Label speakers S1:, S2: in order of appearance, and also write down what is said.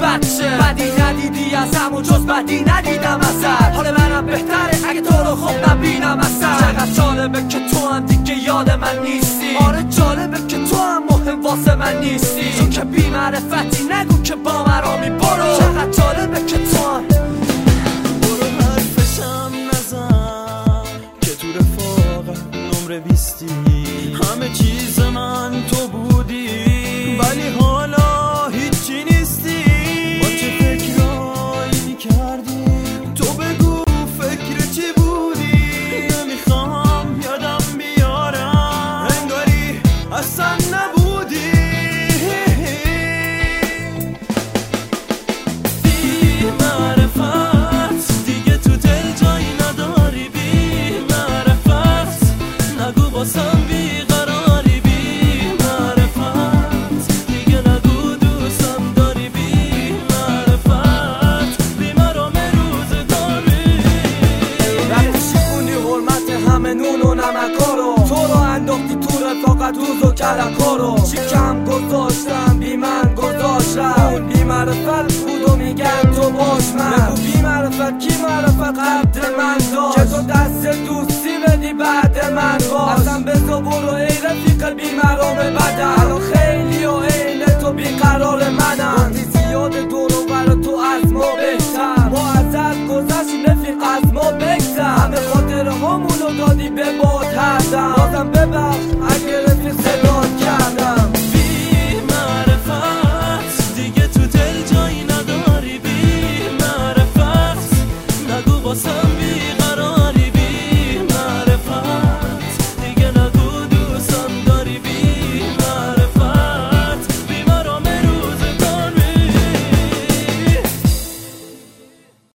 S1: بچه. بدی ندیدی ازم و جز بدی ندیدم ازت. حال منم بهتره اگه تو رو خوب نبینم اصلا. چقدر جالبه که تو هم دیگه یاد من نیستی. آره جالبه که تو هم مهم واسه من نیستی. چون که بی معرفتی نگو که با مرامی برو. چقدر جالبه که تو هم
S2: برو حرفشم نزن که تو رفاقم نمره 20 همه چیز من تو بودی ولی حالا هیچی نیستی. با چه فکرایی میکردی تو بگو فکر چی بودی. نمیخوام یادم بیارم انگاری اصلا نبودی. بی معرفت دیگه تو دل جایی نداری. بی معرفت نگو باسم بیقراری. بی معرفت دیگه نگو دوستم داری. بی معرفت بی مرام روزگاری.
S1: رفتی شکونی حرمت همه نون و نمکارو. تو رو انداختی تو رفاقت روز و کلکارو. چی کم گذاشتم بی من گذاشتم. اون بی معرفت بود و میگن تو باش من. بگو بی معرفت کی معرفت قدر من داشت که تو دست دوستی بدی بعد من باش. ازم بزا برو ای رفیق بی مرام.